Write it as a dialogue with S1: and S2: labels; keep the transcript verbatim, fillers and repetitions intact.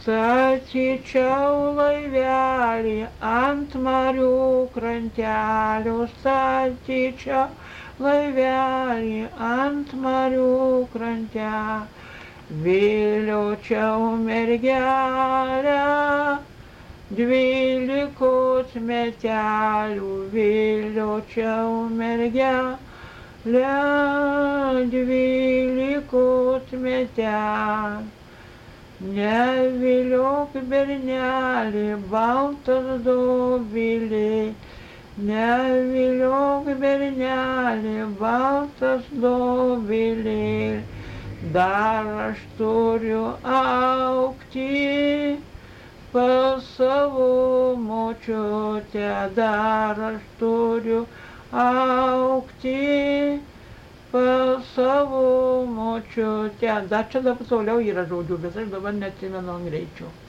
S1: Statyčiau laivelį ant marių krantelių, statyčiau laivelį ant marių krantelių, viliočiau mergelę, dvylikos metelių, viliočiau mergelę, dvylikos metelių. Neviliok bernelį, baltas dovilė, neviliok bernelį, baltas dovilė, dar aš turiu augti pas savo močiutę, dar aš turiu augti pas savo močiutę. Dar čia dabar toliau yra žodžių, bet aš dabar neatsimenu greičiau.